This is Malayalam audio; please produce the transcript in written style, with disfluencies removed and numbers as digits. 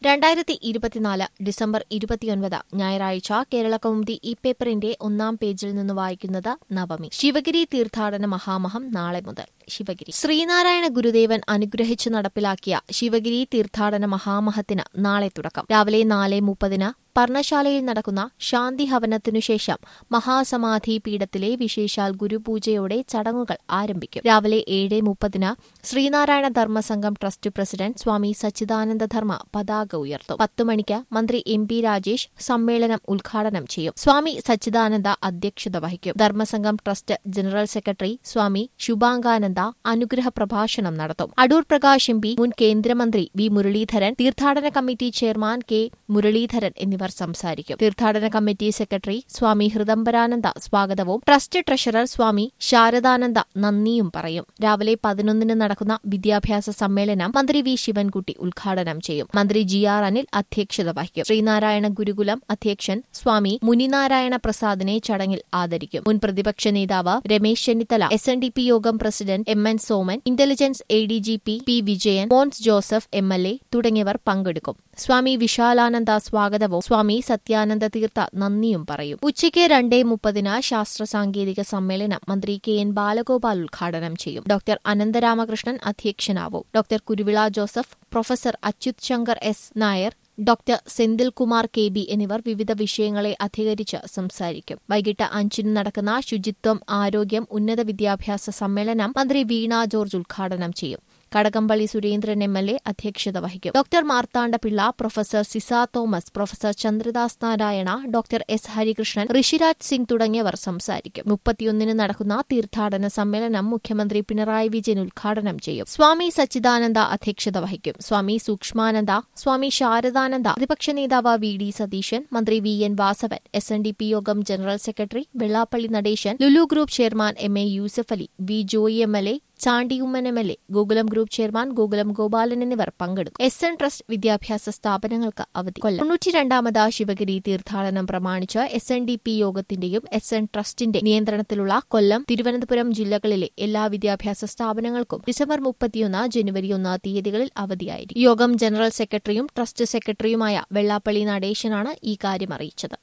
2024 ഡിസംബർ 29 ഞായറാഴ്ച കേരളകൗമുദി ഈ പേപ്പറിന്റെ ഒന്നാം പേജിൽ നിന്ന് വായിക്കുന്നത് നവമി. ശിവഗിരി തീർത്ഥാടന മഹാമഹം നാളെ മുതൽ. ശിവഗിരി ശ്രീനാരായണ ഗുരുദേവൻ അനുഗ്രഹിച്ചു നടപ്പിലാക്കിയ ശിവഗിരി തീർത്ഥാടന മഹാമഹത്തിന് നാളെ തുടക്കം. രാവിലെ 4:30 പർണശാലയിൽ നടക്കുന്ന ശാന്തി ഹവനത്തിനുശേഷം മഹാസമാധി പീഠത്തിലെ വിശേഷാൽ ഗുരുപൂജയോടെ ചടങ്ങുകൾ ആരംഭിക്കും. രാവിലെ 7:30 ശ്രീനാരായണ ധർമ്മസംഘം ട്രസ്റ്റ് പ്രസിഡന്റ് സ്വാമി സച്ചിദാനന്ദ ധർമ്മ പതാക ഉയർത്തും. 10 മണിക്ക് മന്ത്രി MP രാജേഷ് സമ്മേളനം ഉദ്ഘാടനം ചെയ്യും. സ്വാമി സച്ചിദാനന്ദ അധ്യക്ഷത വഹിക്കും. Dharmasangham trust general secretary Swami Subhangananda അനുഗ്രഹ പ്രഭാഷണം നടത്തും. അടൂർ പ്രകാശ് MP, മുൻ കേന്ദ്രമന്ത്രി V. മുരളീധരൻ, തീർത്ഥാടന കമ്മിറ്റി ചെയർമാൻ K. മുരളീധരൻ എന്നിവർ സംസാരിക്കും. തീർത്ഥാടന കമ്മിറ്റി സെക്രട്ടറി സ്വാമി ഹൃദംബരാനന്ദ സ്വാഗതവും ട്രസ്റ്റ് ട്രഷറർ സ്വാമി ശാരദാനന്ദ നന്ദിയും പറയും. രാവിലെ 11 നടക്കുന്ന വിദ്യാഭ്യാസ സമ്മേളനം മന്ത്രി V. ശിവൻകുട്ടി ഉദ്ഘാടനം ചെയ്യും. മന്ത്രി GR അനിൽ അധ്യക്ഷത വഹിക്കും. ശ്രീനാരായണ ഗുരുകുലം അധ്യക്ഷൻ സ്വാമി മുനിനാരായണ പ്രസാദിനെ ചടങ്ങിൽ ആദരിക്കും. മുൻ പ്രതിപക്ഷ നേതാവ് Ramesh Chennithala, SNDP Yogam president MN Soman, intelligence ADGP P. Vijayan, Mons Joseph MLA തുടങ്ങിയവർ പങ്കെടുക്കും. സ്വാമി വിശാലാനന്ദ സ്വാഗതവും സ്വാമി സത്യാനന്ദ തീർത്ഥ നന്ദിയും പറയും. ഉച്ചയ്ക്ക് 2:30 ശാസ്ത്ര സാങ്കേതിക സമ്മേളനം മന്ത്രി KN ബാലഗോപാൽ ഉദ്ഘാടനം ചെയ്യും. ഡോക്ടർ അനന്തരാമകൃഷ്ണൻ അധ്യക്ഷനാവും. Doctor Kuruvila Joseph, professor Achyuth Shankar S. Nair, doctor Senthilkumar KB എന്നിവർ വിവിധ വിഷയങ്ങളെ അധികരിച്ച് സംസാരിക്കും. വൈകിട്ട് 5 നടക്കുന്ന ശുചിത്വം, ആരോഗ്യം, ഉന്നത വിദ്യാഭ്യാസ സമ്മേളനം മന്ത്രി വീണ ജോർജ് ഉദ്ഘാടനം ചെയ്യും. കടകംപള്ളി സുരേന്ദ്രൻ MLA അധ്യക്ഷത വഹിക്കും. Doctor Marthandapillai, professor Sisa Thomas, professor Chandradas Narayana, doctor S. Harikrishnan, Rishiraj Singh തുടങ്ങിയവർ സംസാരിക്കും. 31 നടക്കുന്ന തീർത്ഥാടന സമ്മേളനം മുഖ്യമന്ത്രി പിണറായി വിജയൻ ഉദ്ഘാടനം ചെയ്യും. സ്വാമി സച്ചിദാനന്ദ അധ്യക്ഷത വഹിക്കും. സ്വാമി സൂക്ഷ്മാനന്ദ, സ്വാമി ശാരദാനന്ദ, പ്രതിപക്ഷ നേതാവ് VD സതീശൻ, മന്ത്രി VN Vasavan, SNDP Yogam general secretary Vellappally Natesan, Lulu group chairman MA Yusuf Ali, V. Joy MLA, Chandy Oommen MLA, Gokulam group chairman Gokulam Gopalan എന്നിവർ പങ്കെടുക്കും. SN ട്രസ്റ്റ് വിദ്യാഭ്യാസ സ്ഥാപനങ്ങൾക്ക് അവധി. 92ാമത് ശിവഗിരി തീർത്ഥാടനം പ്രമാണിച്ച് SNDP യോഗത്തിന്റെയും SN ട്രസ്റ്റിന്റെ നിയന്ത്രണത്തിലുള്ള കൊല്ലം, തിരുവനന്തപുരം ജില്ലകളിലെ എല്ലാ വിദ്യാഭ്യാസ സ്ഥാപനങ്ങൾക്കും ഡിസംബർ 31, ജനുവരി 1 തീയതികളിൽ അവധിയായിരിക്കും. യോഗം ജനറൽ സെക്രട്ടറിയും ട്രസ്റ്റ് സെക്രട്ടറിയുമായ വെള്ളാപ്പള്ളി നടേശനാണ് ഈ കാര്യം അറിയിച്ചത്.